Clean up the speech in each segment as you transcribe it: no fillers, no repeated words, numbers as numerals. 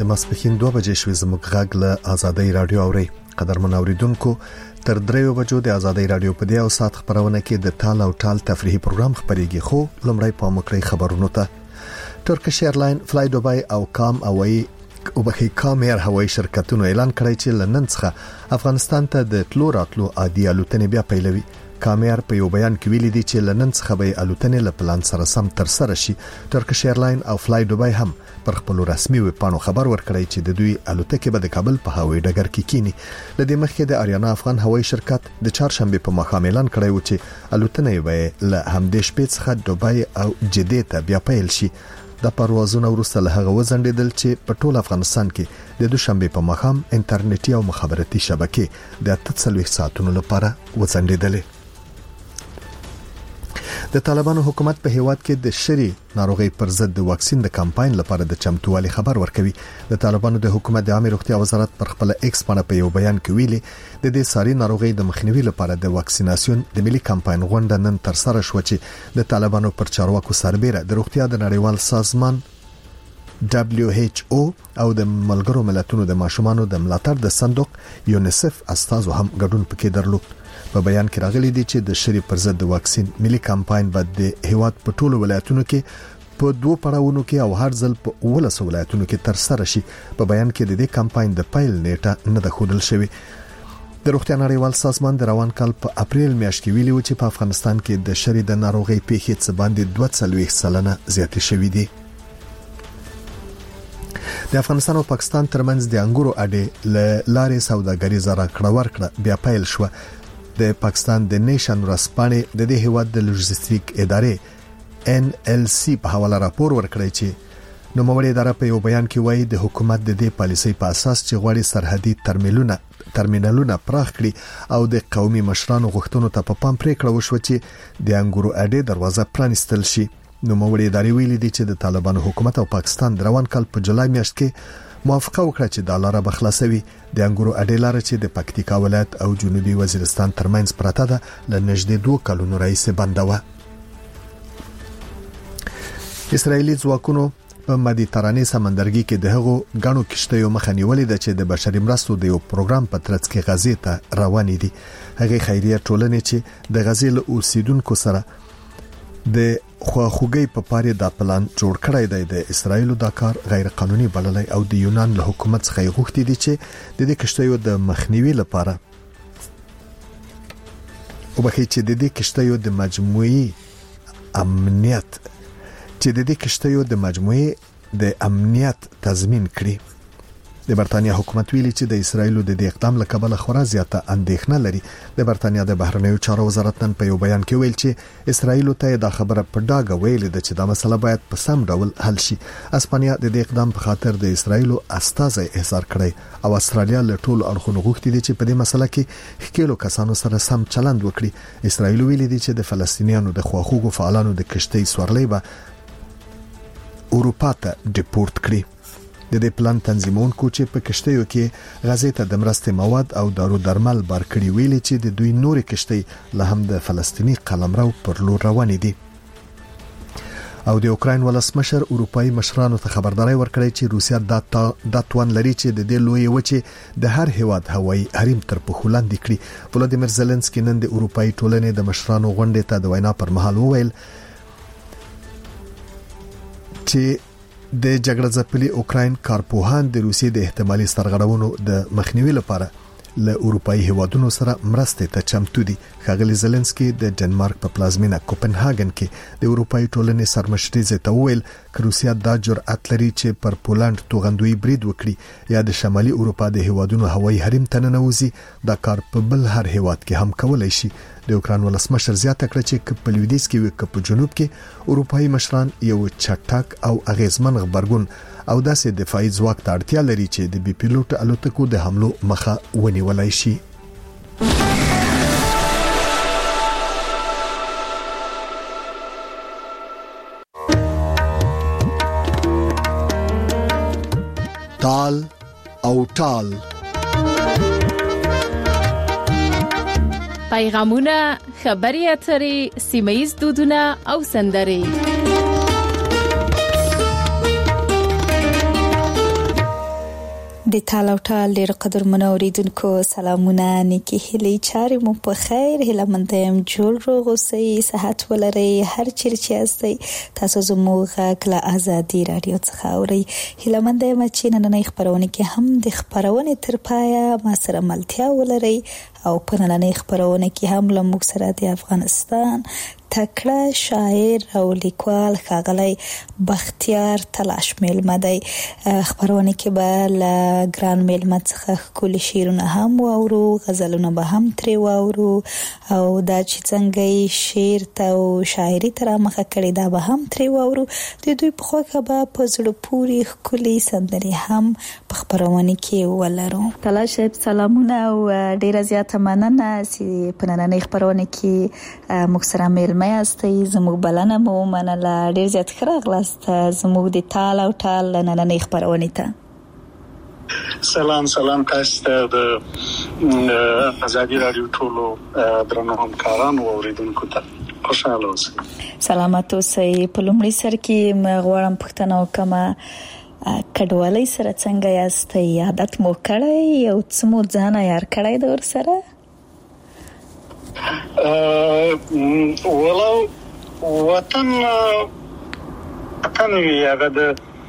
ماسپښین 2 بجې شوې زموږ غږ له آزادۍ رادیو اوري. قدرمن اوریدونکو تر 3 بجو د آزادۍ رادیو په دې او سات خبرونه کې د ټال او ټال تفریحي پروګرام خبريږي. خو لمړی په مکرې خبرونو ته ترکیش ایرلاین فلای دوبای او کام ایر هوایي شرکتونو اعلان کړی چې لنن څخه افغانستان ته د تلو راتلو عادي الوتنې بیا پیلوي. کامیر په یو بیان کې ویلي دي چې لنن څخه به الوتنې له پلان سره سم تر سره شي. ترکیش ایرلاین او فلای دوبای هم پر خپل رسمي ویبپاڼو خبر ورکړی چې د دوی الوتکې به د کابل په هوایي ډګر کې کینی. لدې مخکې د اریانا افغان هوایي شرکت د چهارشنبه په ماښام اعلان کړی و چې الوتنې به له همدې شپې څخه دوبای او جده ته بیا پیل شي. د پروازونو وروسته له هغه وزندیدل چې په ټول افغانستان کې د دوشنبه په ماښام انټرنیټي او مخابراتي شبکې د 48 ساعتونو لپاره وزندیدلې. د طالبانو حکومت په هیواد کې د شری ناروغي پر ضد د واکسین د کمپاین لپاره د چمتووالي خبر ورکوي. د طالبانو د حکومت د عامه روغتیا وزارت پر خپل ایکس باندې په یو بیان کې ویلي د دې ساري ناروغي د مخنیوي لپاره د واکسیناسیون د ملي کمپاین غونډه نن تر سره شو چې د طالبانو پر چارواکو سربېره د روغتیا د نړیوال سازمان WHO او د ملګرو ملتونو د ماشومانو د ملاتړ د صندوق یونیسف استازو هم ګډون پکې درلود. په بیان کې راغلي دي چې د شری پر ضد د واکسین ملي کمپاین بعد د هیواد په ټولو ولایتونو کې په 2 پړاوونو کې او هر ځل په 18 ولایتونو کې تر سره شي. په بیان کې د دې کمپاین د پیل نیټه نه ده ښودل شوې. د روغتیا نړیوال سازمان د روان کال په اپریل میاشت کې ویلي و چې په افغانستان کې د شری د ناروغي پیښې څخه باندې 240% زیاتې شوې دي. د افغانستان او پاکستان ترمنځ د انګورو اډې لارې سوداګریز راکړه ورکړه بیا پیل شو. د پاکستان د نیشن ورځپاڼې د دې هیواد د لوجستیک ادارې NLC په حواله راپور ورکړی چې نو موږ اداره په یو بیان کې وایي د حکومت د دې پالیسۍ په اساس چې غواړي سرحدي ترمینالونه پراخ کړي او د قومي مشرانو غوښتنو ته په پام پریکړه وشو چې د انګورو اډې دروازه پرانستل شي. نو موږ ادارې ویلي دي چې د طالبانو حکومت او پاکستان د روان کال په جولای میاشت کې موافقه وکړه چې د لاره بخلاصوي. د انګورو اډې لاره چې د پکتیکا ولایت او جنوبي وزیرستان ترمنځ پراته ده ل نږدې 2 کلونو راهیسې بنده و. اسرایلی ځواکونو په مدیترانې سمندرګي کې د هغو غاڼو کشتیو مخه نیولې ده چې د بشري مرستو د یو پروګرام په ترڅ کې غزې ته روانې دي. هغه خیریه ټولنې چې د غزې له اوسیدونکو سره د خواخوږي په پاره د پلان جوړ کړی دی. د اسرایل د کار غیر قانوني بللی او د یونان له حکومت څخه غوښتي دي چې د دې کشتیو د مخنیوي لپاره او بخې چې د دې کشتیو د مجموعي امنیت تضمین کړي. د برتانیا حکومت ویلي چې د اسرایل د دې اقدام له کبله خورا زیاته اندېښنه لري. د برتانیا د بهرنیو چارو وزارت نن په یو بیان کې ویل چې اسرایل ته دا خبره په ډاګه ویلې ده چې دا مسله باید په سم ډول حل شي. اسپانیا د دې اقدام په خاطر د اسرایل استازي احضار کړی او استرالیا له ټولو اړخونو غوښتي دي چې په دې مسله کې ښکېلو کسانو سره سم چلند وکړي. اسرایل ویلي دي چې د فلسطینیانو د خواخوږو فعالانو د کشتۍ سورلۍ به اروپا ته ډیپورت کړي. د دې پلان تنظیمونکو چې په کشتیو کې غزې ته د مرستې مواد او دارو درمل بارکړي ویلي چې د دوی نورې کشتۍ له هم د فلسطینی قلمرو پر لور روانې دي. او د اوکراین ولسمشر اروپאי مشرانو ته خبرداري ورکړی چې روسیا د توان لري چې د دې لوی وچه د هر هیواد هوایي حریم تر پښو لاندې کړي. ولادیمیر زيلنسکي نن د اروپאי ټولنې د مشرانو غونډې ته د وینا پر مهال وویل چې د جګړه ځپلي اوکراین کارپوهان د روسیې د احتمالي سرغړونو د مخنیوي لپاره له اروپאי هیوادونو سره مرستې ته چمتو دي. ښاغلي زيلنسکي د ډنمارک په پلازمینه کوپنهاګن کې د اروپאי ټولنې سرمشري ته وویل چې روسیا دا جرأت لري چې پر پولند توغندوی برید وکړي یا د شمالي اروپا د هیوادونو هوایي حریم ته ننوځي. دا کار په بل هر هیواد کې هم کولای شي. د اوکراین ولسمشر زیاته کړه چې په لویدیځ کې او په جنوب کې اروپאי مشران یو چټک او اغیزمن خبرګون او داسې دفاعي ځواک ته اړتیا لري چې د بي پيلوټ الوتکو د حملو مخه ونیولای شي. ټال او ټال پیغامونه، خبري اترې، سیمه‌ییز دودونه او سندرې د تاله او ټال ډېر قدرمنو اوریدونکو سلامونه، نیکې هیلې، چارې مو په خیر، هیله منده یم جوړ روغ اوسئ، صحت ولرئ، هر چیرې چې یاستئ تاسو زموږ غږ له ازادي راډیو څخه اورئ. هیله منده یم چې نننۍ خپرونه کې هم د خپرونې تر پایه ما سره ملتیا ولرئ او په نننۍ خپرونه کې هم له موږ سره د افغانستان تکړه شاعر او لیکوال ښاغلی بختیار تلاش میلمه دی. خپرونه کې به له ګران میلمه څخه ښکلي شعرونه هم واورو، غزلونه به هم ترې واورو او دا چې څنګه یې شعر ته او شاعري ته رامخه کړې دا به هم ترې واورو. د دوی په خوښه به په زړه پورې ښکلي سندرې هم په خپرونه کې ولرو. تلاش صاحب سلامونه او ډېره زیاته مننه چې په نننۍ خپرونه کې موږ سره میلمه یاستئ. زموږ بلنه مو ومنله، ډېر زیات ښه راغلاست زموږ د تال او ټال نننۍ خپرونې ته. سلام تاسو ته د ازادي راډیو ټولو درنو همکارانو او اوریدونکو ته خوشاله اوسئ. سلامات اوسئ. په لومړي سر کې غواړم پوښتنه وکړم کډوالۍ سره څنګه یاستئ؟ عادت مو کړی او څه مو ځان عیار کړی د ورسره؟ ولو وطن وی هغه د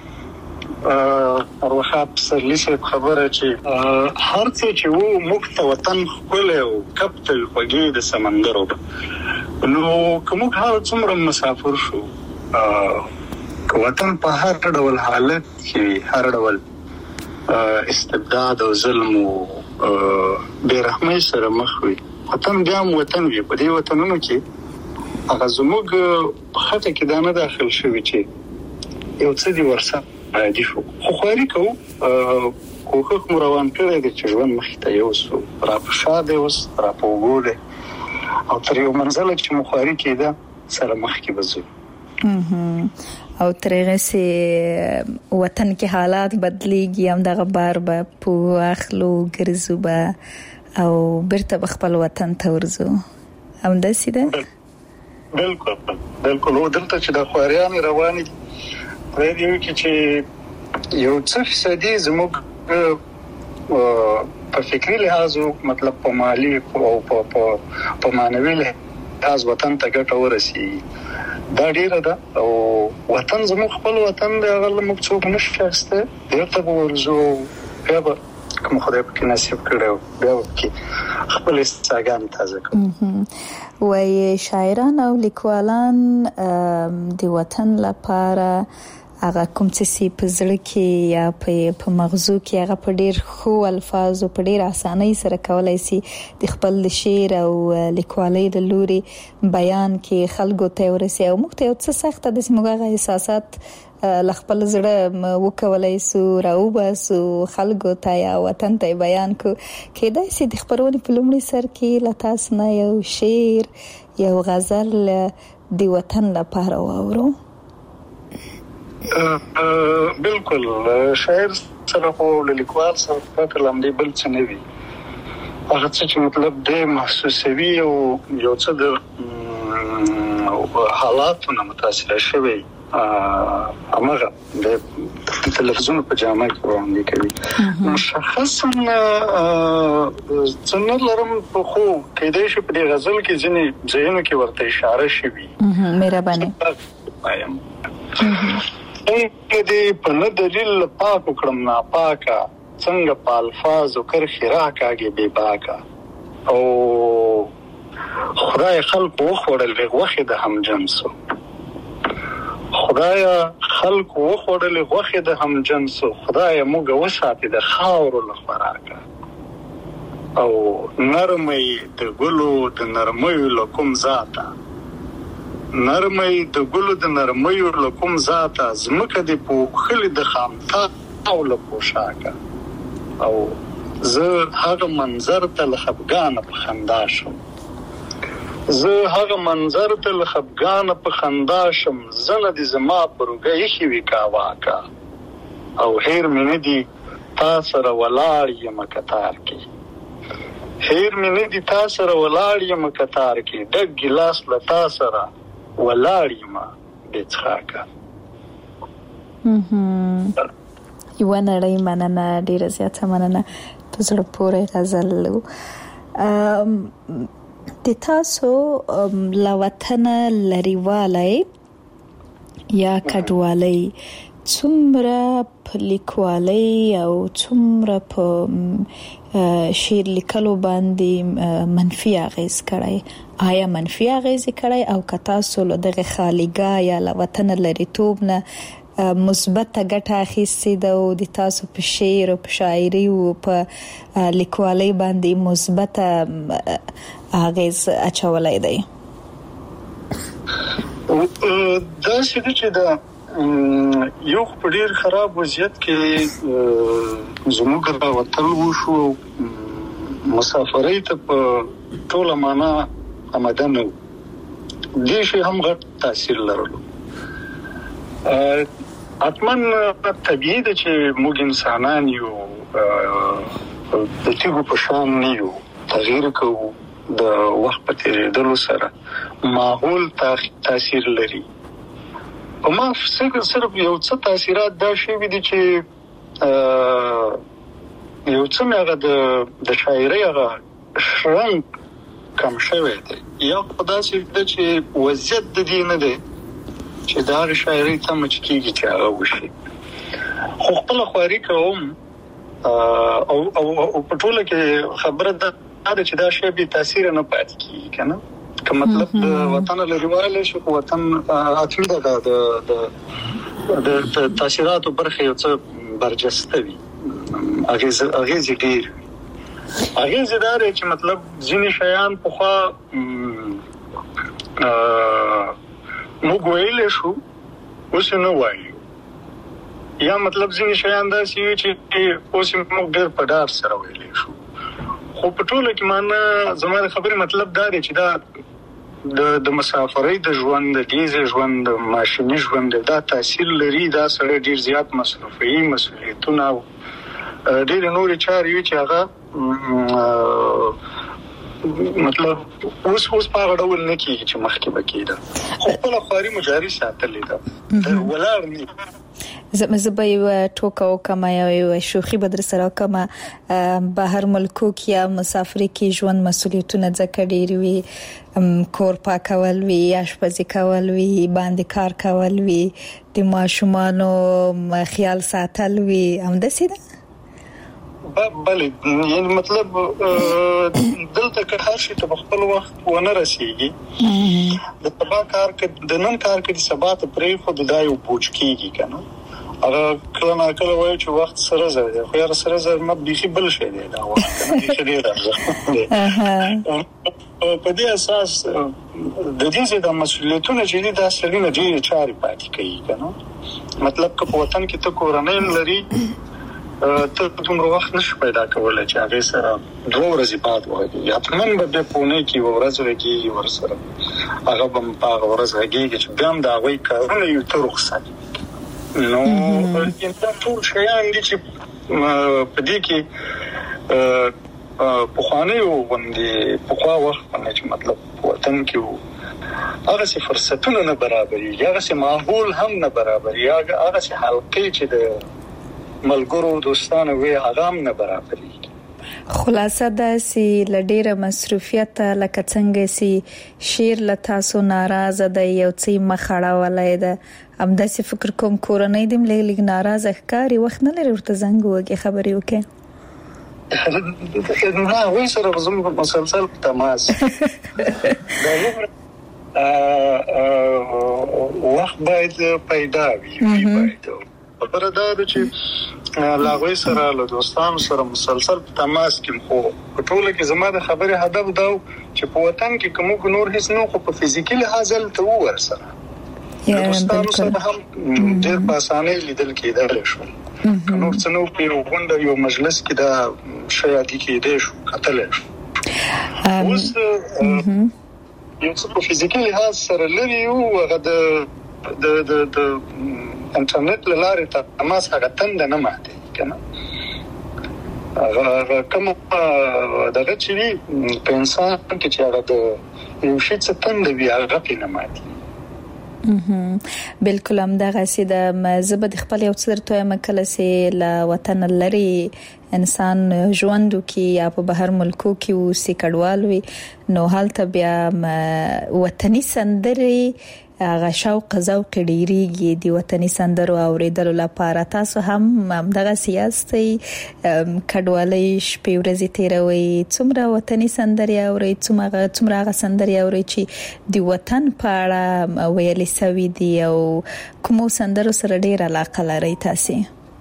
ارواحات سرلی صاحب خبره چې هر څه چې وو موږ ته وطن ښکلی او کپتل خوږې د سمندرو نو که موږ هر څومره مسافر شو وطن په هر ډول حالت کې هر ډول استبداد او ظلم او بېرحمۍ سره مخ وي، وطن بیا هم وطن وي. په دې وطنونو کې هغه زموږ په خطه کې دا نه داخل شوي چې یو څه دي ورسره عادي شو، خو خواري کوو، کوښښ مو روان کړی دی چې ژوند مخې ته یوسو، را په شا دی اوس، را په اوږو دی او تر یو منزله چې مو خواري کېده سره مخکې به ځو. او تر هغه سي وطن کې حالات بدلیږي، همدغه بار به په اخلو ګرځو به او بیرته خپل وطن ته ورځو. همداسې ده؟ بالکل او دلته چې د خواريان رواني پرې دی چې یو څه فیصدي زموږ په فکری لحاظ مطلب په مالی او په معنوي لحاظ وطن ته ګټه ورسي دا ډیره ده او وطن زموږ خپل وطن دی، هغه موږ څوک نشو شخصته درته ورزو بیا به کوم خدای په نصیب کړو بیا کې خپل استعداد تازه کوو. وای شاعران او لیکوالان د وطن لپاره هغه کوم څه په زړه کې یا په مغزو کې هغه په ډیر خو الفاظ او په ډیر اسانۍ سره کولای شي د خپل شعر او لیکوالۍ د لوري بیان کې خلکو ته ورسي او موږ ته یو څه سخت د سیمګه احساسات لخپل زړه وکولای سو راوباسو خلکو ته یا وطن ته بیان کو کېدای شي د خبرونې په لومړي سر کې لتاس نه یو شعر یو غزل د وطن لپاره واورو. بالکل شاعر سره او لیکوال سره په کلام دی بل څه نه وي، هغه څه چې مطلب د محسوسوي او یو څه د حالاتونو متاثر شوی امغه د تلفزیون په جامه کې وړاندې کوي. مشخصا څنګه لرم په خو کېدای شي په دې غزل کې ځینې ځایونو کې ورته اشاره شوی. مهرباني وایم څنګه دې په نه دلیل پاک کړم ناپاکه، څنګه په الفاظو کرخي راکاږي بې باکه او خدای خلق وخوړل غوښه د هم جنسو، خدای خلق وخوړل غوښه د هم جنسو، خدای موږ وساتي د خاورو لخراکه او نرمي د ګلو د نرمۍ لکم ذاته، نرمۍ د ګلو د نرمۍ لکم ذاته، زمکه د پوخلي د خامتا او لپوشاکه او زه هغه منظر ته لخبګان په خندا شم، زه هغه منظر ته لخبګان په خندا شم، زنه د زما پرګه یخي وی کاواکا او هیر مې ندی تاسو سره ولاړ یم کتار کې، هیر مې ندی تاسو سره ولاړ یم کتار کې، ډک ګلاس له تاسو سره ولاړ یم بچخاکا. یو نړۍ مننه ډیره زیاته مننه په زړه پورې غزل د تاسو لا وطن لريوالي یا کډوالي څومره په لیکوالۍ او څومره په شعر لیکلو باندې منفي اغیز کړی آیا منفي اغیز کړی او که تاسو له دغه خالیګا یا له وطن لریتوب نه مثبت ګټه اخیستې ده او د تاسو په شعر او په شاعري او په لیکوالۍ باندې مثبت اغیز اچولای دی؟ دا چې دا یو په ډیر خراب وضعیت کې زموږ راوتل وشو مسافرۍ ته په ټوله معنا آماده نه و. دې شی هم غټ تاثیر لرلو. اتمن طبیعي ده چې موږ انسانان یو د تیغو په شان نه یو تغییر کوو د وخت په تیریدلو سره ماحول تاثیر لري. ما فکر صرف یو څه تاثیرات دا شی دي چې یو څه مګه د شاعرۍ هغه شرنګ کم شوی دی یا په داسې چې وضعیت د دې نه دی چې دا شاعرۍ ته مچ کیږي چې هغه وشي. خو خپل خواري کوم او په ټوله کې خبره ده چې دا شی به تاثیر نه پاتې کیږي کنه که مطلب د وطن لريواله شو وطن اتمی ده د تاثیرات برخه یو څه برجسته وي اغیز ډیر اغیز دار چې مطلب ځینې شیان په خوا موږ ویل شو اوس نه وایو یا مطلب ځینې شیان داسې چې اوس موږ ډېر په ډار سره ویل شو. خو په ټوله کې معنا زموږ خبرې مطلب دا دی چې دا د مسافرۍ د ژوند د ډیزل ژوند د ماشيني ژوند دا تاثیر لري. دا سره ډیر زیات مصرفي مسؤلیتونه ډیر نور چارې چې هغه مطلب اوس په غړول نه کیږي چې مخکې بکیده. خو په لخواري مجاري ساتلې ده ولر نه زما یو ټوکا او کما یو شوخي بدر سره کما بهر ملکو کې مسافر کې ژوند مسؤلیتونه ځکه ډیر وي کور پاکول وی آشپزي کول وی باندې کار کول وی د ماشومانو خیال ساتل وی هم دسي ده بله یعنی مطلب دلته که هر شي ته خپل وخت ونه رسیږي د سبا کار کې د نن کار کې د سبا ته پرې خو د دایو پوچ کیږي کنه هغه کله نه کله وایي چې وخت سره زر دی خو یاره سره زر مت بيخي بل شي دی دا وخت کې دی راځي په دې اساس د دې د مسؤلیتونو چې دا سړي نه ډېر چاري پاتې کوي کنه مطلب که په وطن کې ته کورنۍ لري ته دومره وخت نشي پیدا کولای چې هغه سره 2 ورځې بعد وایي یا تمن به په نه کې ورځ وږي ورسره هغه به په ورځ وږي چې بیا دا وایي کارونه یو تر رخصت نو دا ټول شیان دي چې په دې کې په خوانه یو باندې په خوا وخت باندې چې مطلب وطن کې هغه څه فرصتونه نه برابرۍ هغه څه ماحول هم نه برابرۍ هغه څه حلقې چې د ملګرو دوستانو وی هغه هم نه برابرۍ. خلاصه دا سي لډیره مصروفیت لکه څنګه سي شیر لتاسو ناراضه ده یو څه مخړه ولای ده هم د څه فکر کوم کورنۍ دم لګ ناراضه ښکاری وخت نه لري ورته زنګ وږي خبرې وکړي نه وای سره زموږ مسلسل تماس وخت باید پیدا وي باید خبره دا ده چې لاغوي سره له دوستانو سره مسلسل تماس کې خو په ټوله کې زما د خبره هدف دا چې په وطن کې کوم نور هیڅ نو خو په فزیکي لحاظ ته ورسره دوستانو سره هم ډېر په اسانه لیدل کېدل شو نور څه نو په غونډه یو مجلس کې دا شایعه کېده شو کتل شو اوس یو څه په فزیکي لحاظ سره لري او هغه د انټرنیټ لاره ته تماس هغه تند نه ماته کنه هغه کوم دغه چې په انسان کې چې هغه د یو شي څه تند وی هغه نه ماته بالکل هم دغه سیده زبد خپل یو څر توه مکله سي لا وطن لري انسان ژوندو کې یا په بهر ملکو کې او سي کډوال وي نو حالت بیا وطني سندري هغه شوق ذوق ډیریږي د وطني سندرو اوریدلو لپاره تاسو هم دغه سیاستي کډوالۍ شپې ورځې تیروي څومره وطني سندري اوري څومره سندري اوري چې د وطن په اړه ویلي سوي دي او کوم سندرو سره ډیر علاقه لري تاسو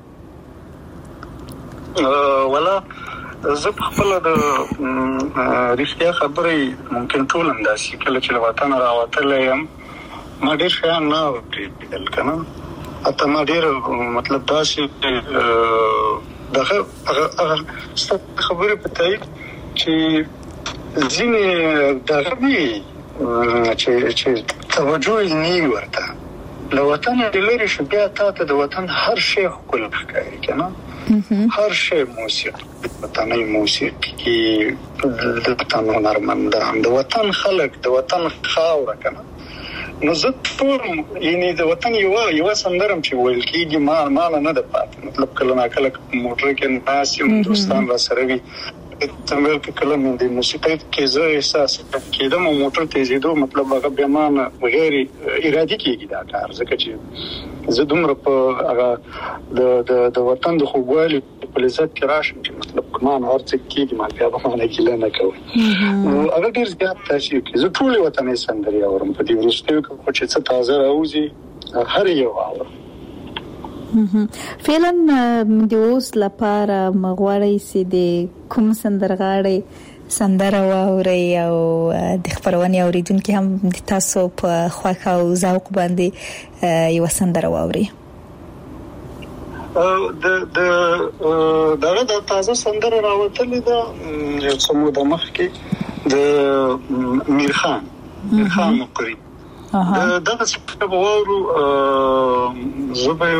ولا زه خپل د رښتیا خبرې ممکن ټول انداسي کله چې وطن راوتلم ما ډیر شان نه وکړل کنه اته ما ډیر مطلب داسې دغه خبره پته چې ځینې دغه چې توجه نه ورته لو وطن لري شو بیا ته د وطن هر شی خپل ښکاري کنه هر شی موسیقي وطني موسیقي د وطن هنرمند د وطن خلق د وطن خاور کنه نو زه ټول یعنی د وطن یو سندرم چې ویل کېږي ما نه ده پات مطلب کله نا کله موټر کې ناسیم دوستان را سره وي تمل کله مې د موسیقۍ کې زه احساس کېدم موټر تیزیدو مطلب هغه به مان غیر ارادي کېږي دا کار ځکه چې زه دومره په هغه د وطن د خوږوالي په لذت کې راشم چې مطلب مان ورڅ کېږي ما بیا به نه کېله نه کوي نو هغه ډیر زیات تاثیر کوي زه ټول وطني سندري اورم په دې ورستیو کې چې څه تازه راوځي هر یو اورم فعلا د اوس لپاره مغواړی سي د کوم سندرغاړي سندره واوري او د خبرونې اوریدونکو هم د تاسو په خواخه او ذوق باندې یو سندره واوري د تازه سندره راوتلې ده یو څه موده مخکې د میرخان مقری دغه څه په وورو زبې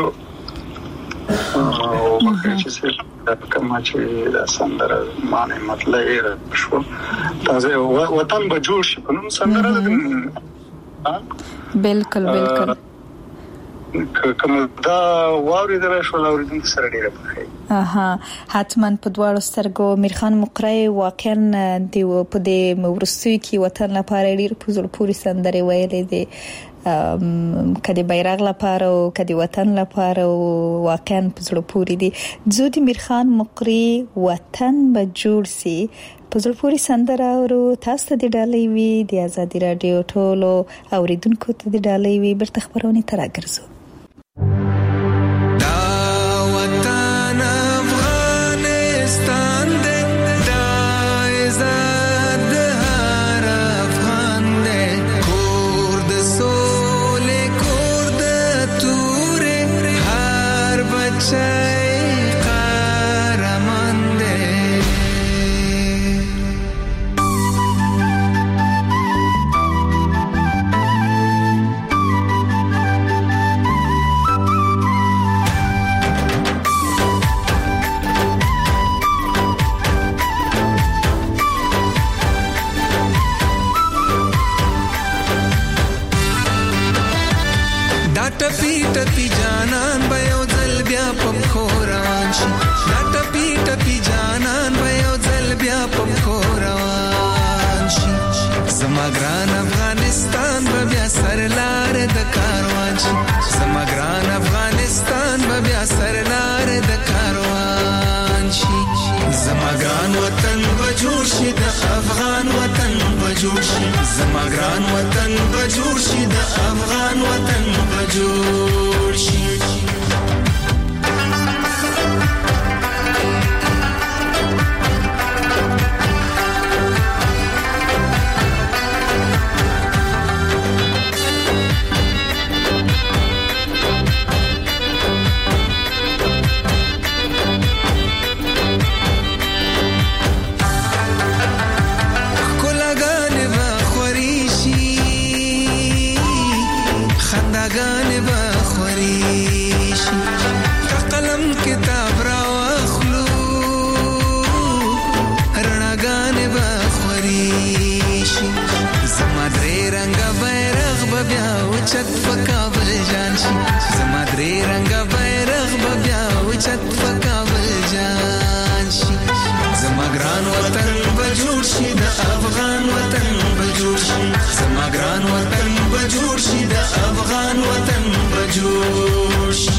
او مخکې چې کما چې د سندره معنی مطلب شو تازه وطن به جوړ شي په نوم سندره بالکل کوم دا واري درشو اوریدونکو سره ډیره بخیر حتما په دواړو سترګو میرخان مقری واقعا د په دې ورستوي کې وطن لپاره ډیر په زړه پورې سندره ویلې دي کدی بیرغ لپاره او کدی وطن لپاره واقعا په زړه پورې دي زودي میرخان مقری وطن به جوړ سي په زړه پورې سندره او تاسو ته د ډالۍ وی د آزادي رادیو ټولو اوریدونکو ته د ډالۍ وی برته خبرونه تراګرځو ټپی جانان به یو ځل بیا په خوروان شي ټپی جانان به یو ځل بیا په خوروان شي زما ګران افغانستان به بیا سرلار د کاروان شي زما ګران افغانستان به بیا سرلار د کاروان شي زما ګران وطن به جوړ شي د افغان وطن به جوړ شي زما ګران وطن به جوړ شي د افغان وطن به جوړ شي خنداګانې به خوري شي ګران وطن به جوړ شي د افغان وطن به جوړ شي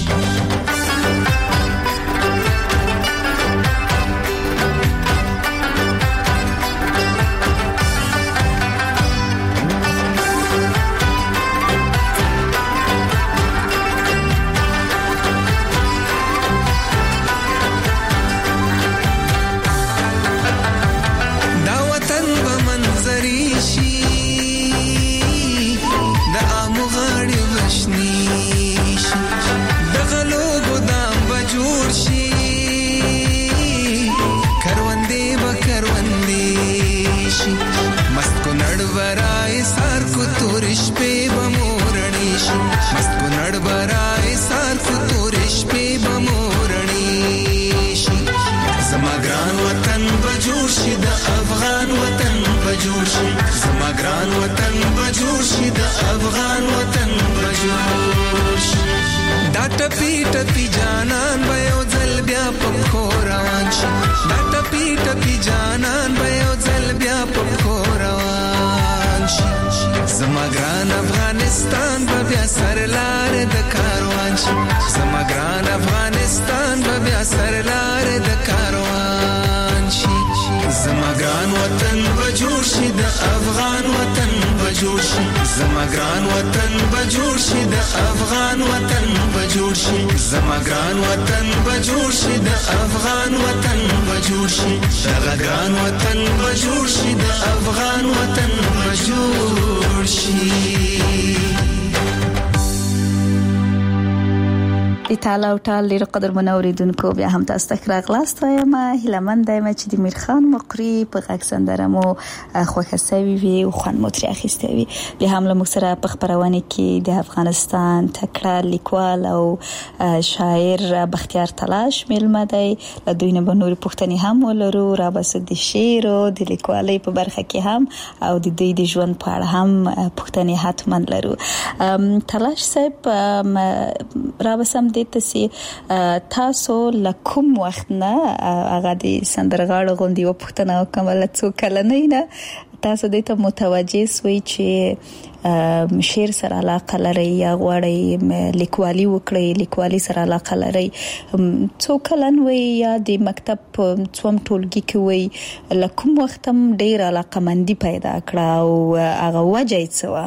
ګران وطن به جوړ شي د افغان وطن به جوړ شي دا ټپي ټپي جانان به یو ځل بیا په پښو روان شي دا ټپي ټپي جانان به یو ځل بیا په پښو روان شي زما ګران افغانستان به بیا سرلار د کاروان شي زما ګران افغانستان به بیا سرلار د کاروان شي زما ګران وطن به جوړ شي د افغان وطن به جوړ شي زما ګران وطن به جوړ شي د افغان وطن به جوړ شي زما ګران وطن به جوړ شي د افغان وطن به جوړ شي دغه ګران وطن به جوړ شي د افغان وطن به جوړ شي ایتاله او ټال ډیر قدر منوریدونکو بیا هم تاسو ته راغلاست وایم هیلمن دایم چې د میرخان مقری په غږ سندره مو خوښه سوي وي او خوان مو ترې اخیسته وي بیا هم له موږ سره په خبرونه کې د افغانستان تکړه لیکوال او شاعر بختیار تلاش میلمه دی له دوی نه به نورې پوښتنې هم ولرو را بس د شعر او د لیکوالۍ په برخه کې هم او د دوی د ژوند په اړه هم پوښتنې حتما لرو تلاش صاحب را بسم تاسو تاسو لکم وخت نه هغه د سندرغاړو غوندي و پښتنه کومه څو کله نه تاسو د ته متوجه سوي چې شعر سره علاقه لري یا غواړي لیکوالي وکړي لیکوالي سره علاقه لري څو کله وي یا د مکتب څوم ټولګي کې وي لکم وخت هم ډیر علاقه مندي پیدا کړه او هغه وجه یې څه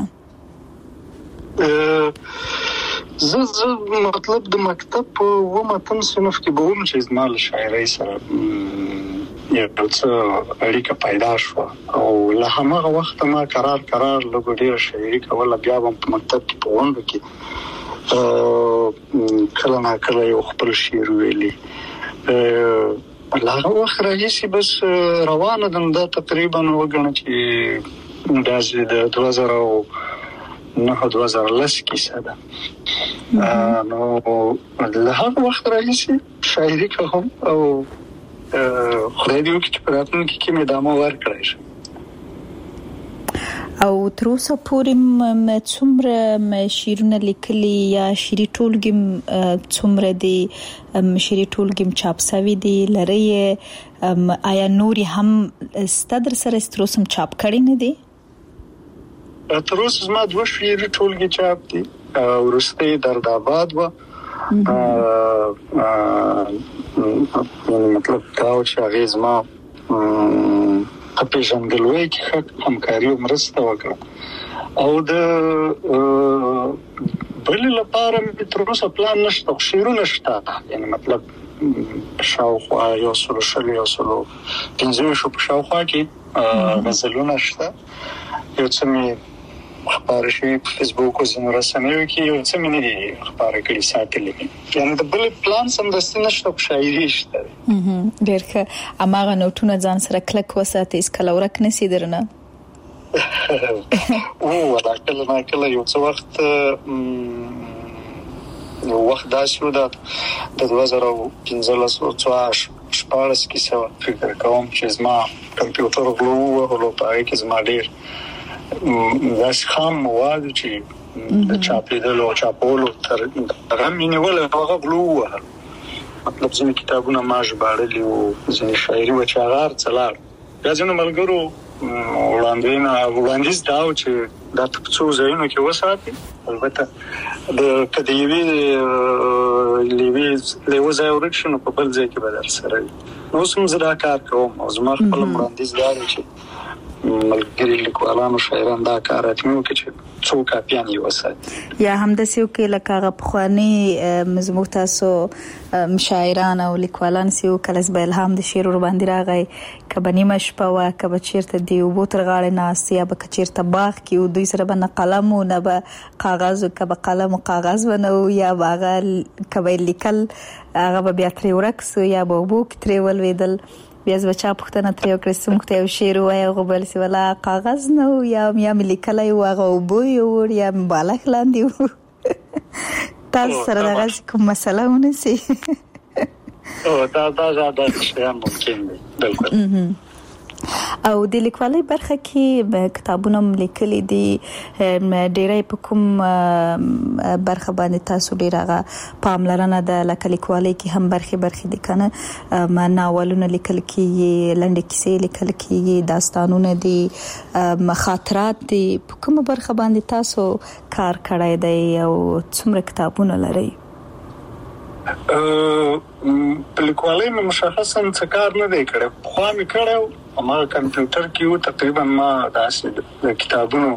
زه مطلب د مکتب و متن صنف کې به هم چې زما له شاعرۍ سره یو څه اړیکه پیدا شو او له هغه وخت ما قرار لګو ډیر شاعري کوله بیا هم په مکتب کې په وند کې کله نه کله یو خپل شعر ویلي هغه وخت راځي بس روانه ده تقریبا وګڼه چې د 2010 کیسه ده نو له هغه وخت راځي شاعري کوم او خدای دې وکړي چې په راتلونکي کې مې ادامه ورکړای شي او تر اوسه پورې څومره شعرونه لیکلي یا شعري ټولګي څومره دي شعري ټولګي چاپ شوی دي لري آیا نوري هم ستدر سره ستروسم چاپ کړي نه دي تر اوسه زما دوه شعري ټولګي چاپ دي ورسته دردآباد و مطلب دا چې هغه زما په ژوندلوي کې همکاري او مرسته وکړه او د بل لپاره تر اوسه پلان نشته شعرونه نشته یعنی مطلب شاوخوا یو سلو شل یو سلو 15 شو په شاوخوا کې غزلونه نشته یو څه می خبر شي په فیسبوک او زموږ رسنیو کې یو څه مې نه خبر کړی ساتلې یعنی د بل پلان سم دستنه نشته شاعري شته ډېر ښه اماغه نوټونه ځان سره کلک وساتې اس کله ورک نسی درنه او ولا کله یو څه وخت داسې و د 2015 شپږ کې څه فکر کوم چې زما کمپیوټر غلو او پای کې زما ډېر واس خام مواد چې د چاپېدل او چاپولو تر هغه مینول هغه غلو مطلب ځینې کتابونه ما ژباړلي او ځینې شاعري و چې هغه څلار ځینې ملګرو وړاندیز دا و چې دا په څو ځایونو کې وساتي. البته د کدیوی لیوي ځای ورکشن په بل ځای کې به در سره وي. نو سم زړه کار کوم او زما خپل وړاندیز دا و چې ملګری لیکوالانو شاعران دا کار اتمو کې چې څو کاپیان یې وساتي. یا هم د سیو کې لکه غفخوانی مزمو تاسو شاعران او لیکوالان سیو کله به الهام د شعر ور باندې راغی کبنی مشپه وا کب چیرته دی او بوتر غاړه ناس یا به چیرته باغ کې او دوی سره باندې قلم او نه به کاغذ کب قلم او کاغذ ونو یا باغ کبه لیکل هغه بیا تر ورکس یا به بو کې تر ولویدل بیا زبچا پختنه تر یو کرسم ته یو شعر وای او بل سی ولا کاغذ نو یا لیکل یو هغه بو یو یا بالغ لاندې تاسو سره دغه کوم مسله ونسی او دا شیان ممکن دي بالکل. او د لیکوالۍ برخه کې کتابونه لیکلي دي ډېرې په کوم برخه باندې تاسو ډېر پاملرنه د لیکوالۍ کې هم برخه دي کنه ناولونه لیکل کېږي لنډ کیسې لیکل کېږي داستانونه دي خاطرات دي په کوم برخه باندې تاسو کار کړی دی او څومره کتابونه لرئ؟ په لیکوالۍ مې مشخصا څه کار نه دی کړی. خو مې کړو ما کمپیوټر کې و تقریبا ما داسې کتابونو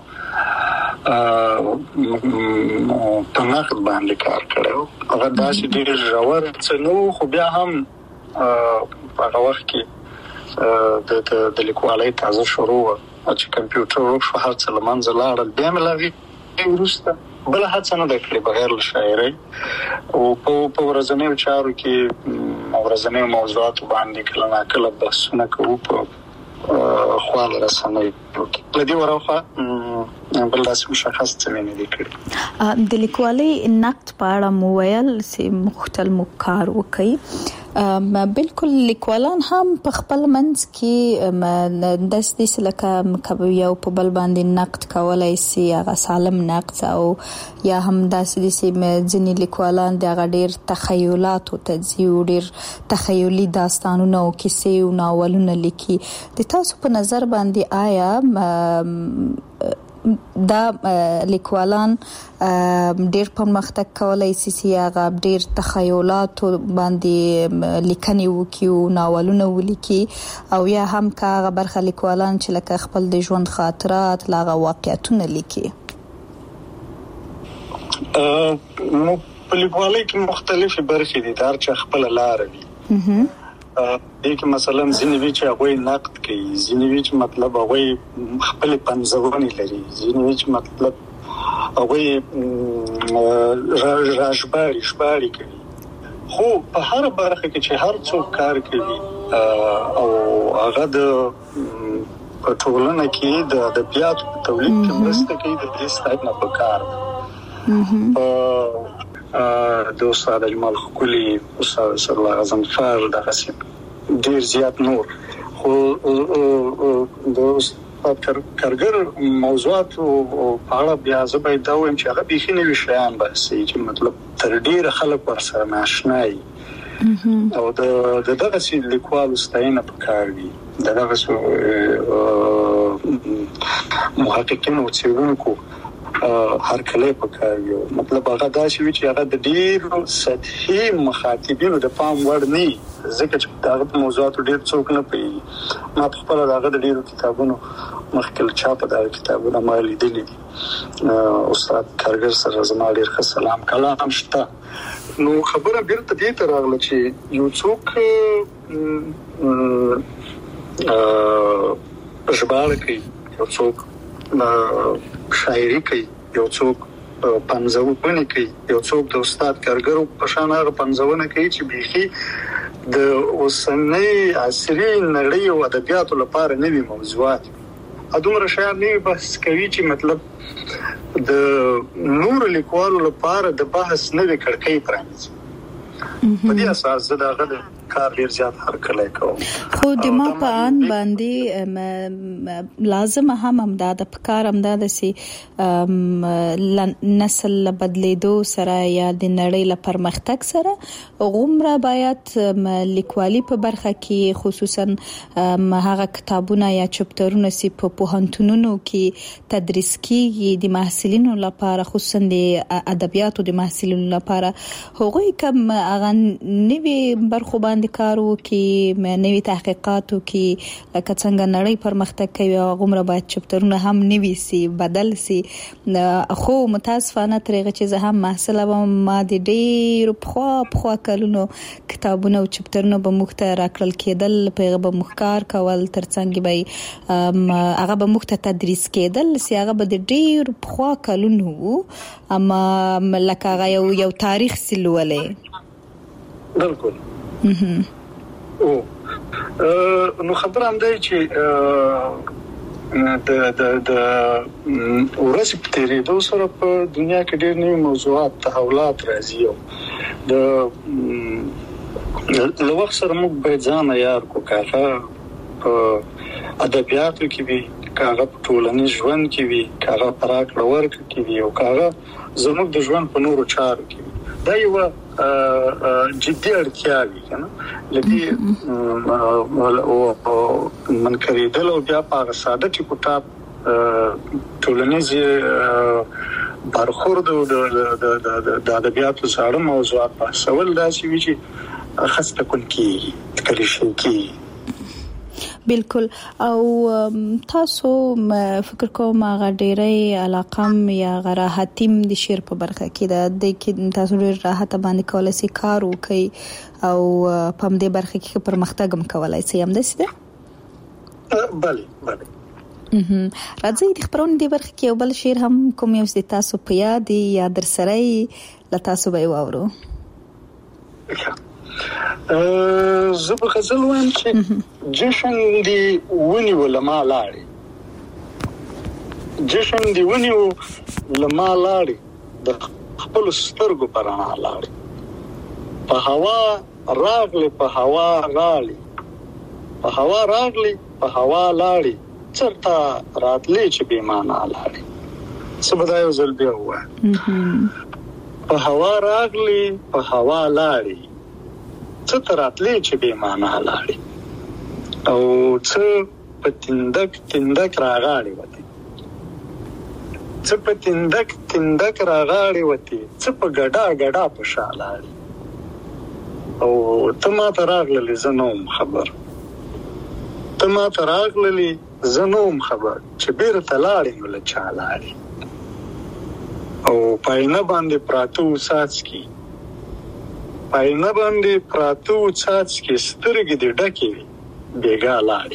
په نقد باندې کار کړو. هغه داسې ډېر ژور څه نو خو بیا هم هغه وخت کې د لیکوالۍ تازه شروع چې کمپیوټر شو هر څه لمنځه لاړل. بیا مې لږ وروسته بل هڅه نه کړې بغیر له شاعرۍ او په ورځنیو چارو کې ورځنیو موضوعاتو باندې کله ناکله بحثونه کوو په خواله رسنۍ کې. لدی ورخه بل داسې مشخص څه نه دي کړی. د لیکوالۍ نقد په اړه مو ویل چې مختلف کار وکړي. بالکل لیکوالان هم په خپل منځ کې د دې لکه کبه یو په بل باندې نقد کولای شي هغه سالم نقد او یا هم داسې ځینې لیکوالان د هغه ډېر تخیلات او تجزیه ډېر تخیلي داستانونه او کیسې او ناولونه لیکي. د تاسو په نظر باندې آیا دا لیکوالان ډېر پرمختګ کولای شي چې هغه ډېر تخیلات باندې لیکنې وکړي او ناولونه ولیکي او یا هم هغه برخه لیکوالان چې لکه خپل د ژوند خاطرات لاغه واقعیتونه لیکي؟ نو په لیکوالۍ کې مختلفې برخې دي دا چې خپل لار وي. دې کې مثلا ځینې وی چې هغه نقد کوي ځینې وی چې مطلب هغه خپل پنځونی لري ځینې وی چې مطلب هغه راجباري کوي. خو په هر برخه کې چې هر څوک کار کوي او هغه د ټولنه کې د ادبیات تولید کې مرسته کوي د دې ستایل نه پکار. د استاد اجمل خولي استاد سرلا اعظم فار دغه ډیر زیات نور خو د استاد کارګر موضوعات او په اړه بیا زبې دا وایم چې هغه به نه وشيان بس چې مطلب تر ډیر خلک ورسره ناشنای او دغه سي لیکوال ستاینه پکاروي دغه محققین او څېړونکو هر کله پکاریو مطلب هغه دا شی چې هغه د ډیرو سطحي مخاطبینو د پام وړ نه ځکه چې دا موضوعات ډیر څوک نه پي. ما په خپل هغه د ډیرو کتابونو مخکې چاپ دا کتابونه ما لیدلي دي. استاد کارګر سره زما ډیر ښه سلام کلام شته. نو خبره بیرته دې ته راغله چې یو څوک ژباړه کوي یو څوک شاعري کوي یو څوک پنځونه کوي یو څوک د استاد کارګر په شان هغه پنځونه کوي چې بيخي د اوسنۍ عصري نړۍ او ادبیاتو لپاره نوې موضوعات ادمره شاعر نه بحث کوي چې مطلب د نور لیکوالو لپاره د بحث نوې کړکۍ پرانیزي. په دې اساس دا غږ کار ډیر زیات هرکلی کوم. خو د ما په ان باندې لازم هم د پکار هم د سي نسل بدلیدو سره یا د نړۍ له پرمختګ سره غومره باید لیکوالي په برخه کې خصوصا هغه کتابونه یا چپټرونه سي په پوهنتونونو کې تدریس کیږي د محصلینو لپاره، خصوصا د ادبیاتو د محصلینو لپاره. هغوی کوم هغه نوي برخو باندې کار وکړي، نوي تحقیقات وکړي، لکه څنګه نړۍ پرمختګ کوي او غومره باید چپټرونه هم نوي سي، بدل سي. خو متاسفانه ترغه چې زه هم محصله وم، ما د ډېر په کلونو کتابونه او چپټرونه به مخته راکړل کېدل، په به مخکار کول، ترڅنګ به هغه به مخته تدریس کېدل سي. هغه به د ډېر په کلونو اما لکه یو تاریخ سلولې. بالکل. نو خبر هم دی چې د ورځې په تیریدو سره په دنیا کې ډېر نوي موضوعات، تحولات راځي. له وخت سره موږ باید ځان عیار کړو، که په ادبیاتو کې وي، که هغه په ټولنیز ژوند کې وي، که هغه په راکړه ورکړه کې وي، او که هغه زموږ د ژوند په نورو چارو کې وي. دا یو جدي اړتیا وي کنه لدی او منکریدل او بیا په ساده ټکوټاپ ټولنیز برخورد د ادبیاتو سره موضوعات بحثول داسې وي چې خسته کون کی تکلیف کی. بالکل. او تاسو فکر کوم هغه ډېرې علاقم یا راحتیم د شعر په برخه کې د کې تاسو ډېر راحت باندې کولای شئ کار وکړئ او په دې برخه کې پرمختګ هم کولای شئ. هم داسې ده؟ بله. راځي د خبرونې د برخه کې یو بل شعر هم کوم یو چې تاسو په یاد یا در سره ل تاسو به واورو. زه په غزل وایم چې جشن دی ونی ولما لاړي، جشن دی ونی ولما لاړي، د خپل سترګو پرانا لاړي، په هوا راغلی په هوا راغلی، په هوا راغلی په هوا لاړي، چرته راتلې چې بې معنا لاړي. څه به دا یو ځل بیا ووایم، په هوا راغلی په هوا لاړي، څه تراتلې چې بې معنا لاړي، او څه په تندک راغاړي وتی، څه په تندک راغاړي وتی، څه په ګډا په شا لاړي، او ته ما ته راغلې زه نوم خبر، ته ما ته راغلې زه نوم خبر، چې بیرته لاړې نو له چا لاړي، او پاینه باندې پراتو څاڅکي، پاینه باندې پراتو څاڅکي، سترګې دې ډکې وي بیګا لاړې.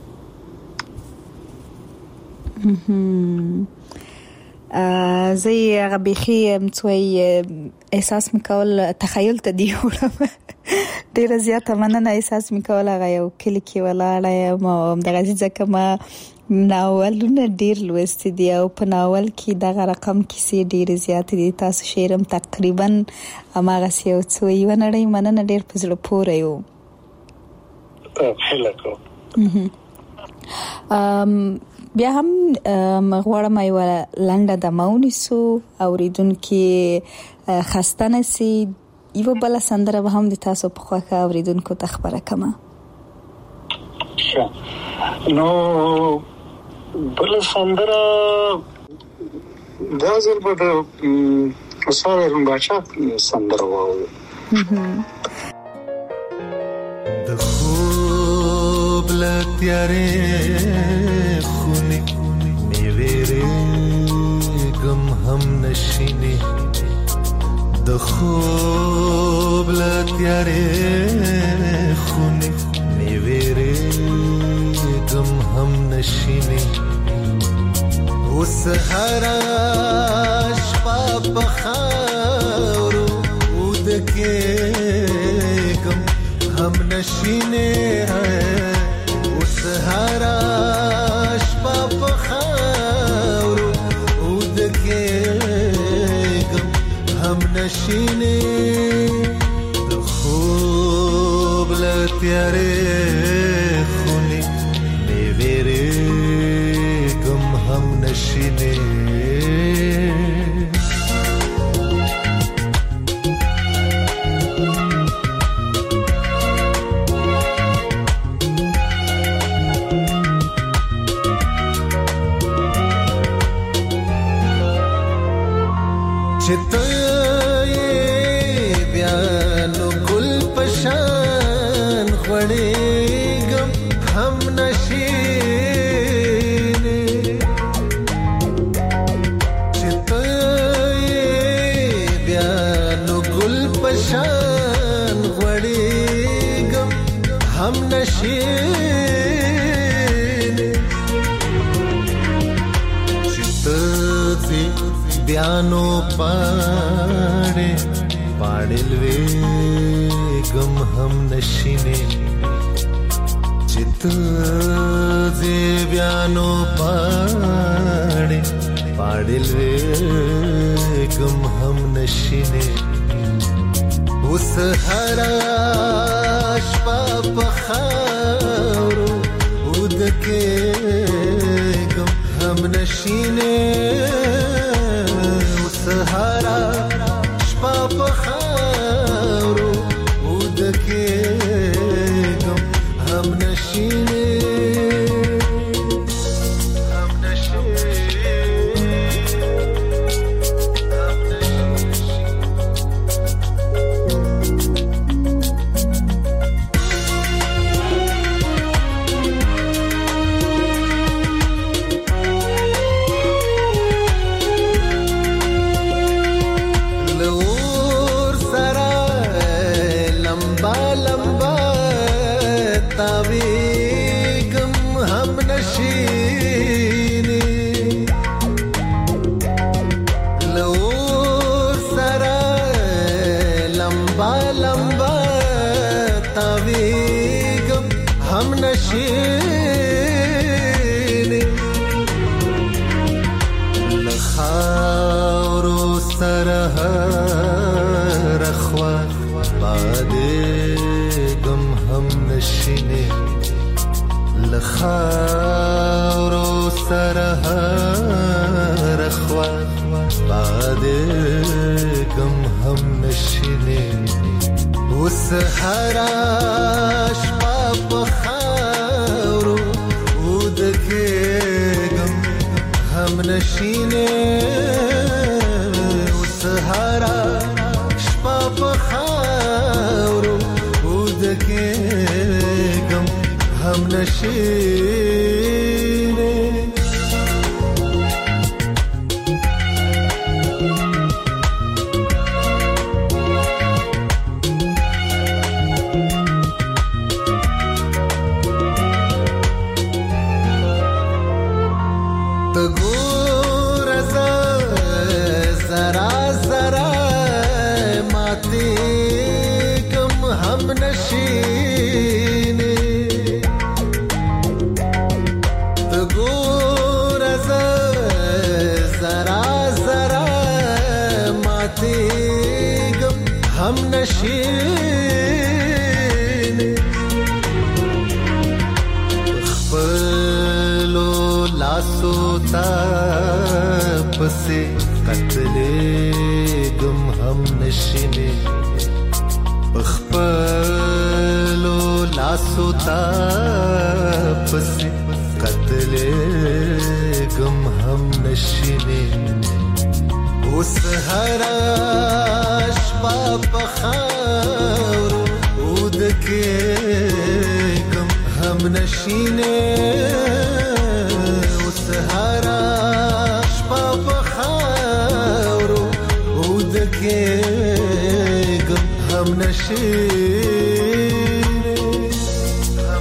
زي هغه بيخي څوی احساس مکول تخیل ته دی وړم ډیر زیاته مننه. احساس مکول هغه یو کلی کې ولاړه ما دغه ځکه ما ناولونه ډیر لوستي دي او په ناول کې دغه رقم کیسې ډیر زیات دي. تاسو شعرم تقریبا هغه یو څو یو نړۍ مننه ډیر په زړه پورې یو. بیا هم غواړم یو لنډه د مونیسو اوریدونکو خسته نسی یو بل سندره به هم د تاسو په خوښه اوریدونکو ته خبره کما. نو بل سندره دا ځل به د سارا رمباچا سندره واو. د خوب لتیارې خونی نیویرې غم هم نشینی، د خوب لتیارې خونی نیویرې غم هم نشینی، اوس هر شپه په خاورو ودکې غم هم نشینی، اوس هر شپه په خاورو ودکې غم هم نشینی، د خوب چته بیا نو ګل پشان غړېږم هم نشینه چته بیا نو ګل پشان غړېږم هم نشینه چته بیانو پاڑے پاڑل وے گم ہم نشینے چت دے بیانو پاڑے پاڑل وے گم ہم نشینے اس ہراش پاپ خارو اد کے گم ہم نشینے سهارا شپه په خاورو ودکېږم هم نشینې لخاورو سره رخوا باده کم هم نشینه اوس هراش پاپ خاورو ودکېږم هم نشینه اوس هراش پاپ خاورو ودکېږم هم نشینه تگور زرا زرا ماتی کم هم نشینه हम नशीने खपलो लासो तापसे कतले गम हम नशीने खपलो लासो तापसे कतले गम हम नशीने उस हराश पाप खारो उदकेगम हम नशीने उस हराश पाप खारो उदकेगम हम नशीने हम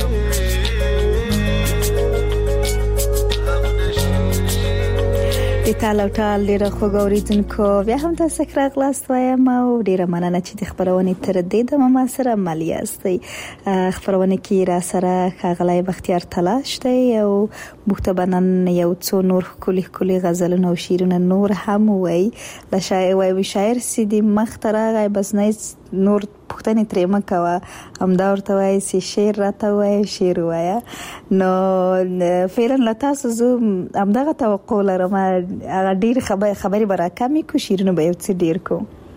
نشینه تعالو ټال ډیره خوګوریدونکو بیا هم تاسو کړه غلاست وایم او ډیره مننه چې د خبرونه تر دې د ما سره ملي استي خبرونه کې را سره خغلای بختیار تلاش دی او مختبنن یو څو نور کلی غزلونه او شعرونه نور هم وای د شاعر وای شاعر سیدی مخترغه بس نه نور پښتنې ترېما کوا همدا ورته وای چې شعر راته وای شعر وایا نو فعلا لتاسو زه همدغه توقع لرم هغه ډیر خبري برکه مې کو شعرونه به یو څه ډیر کو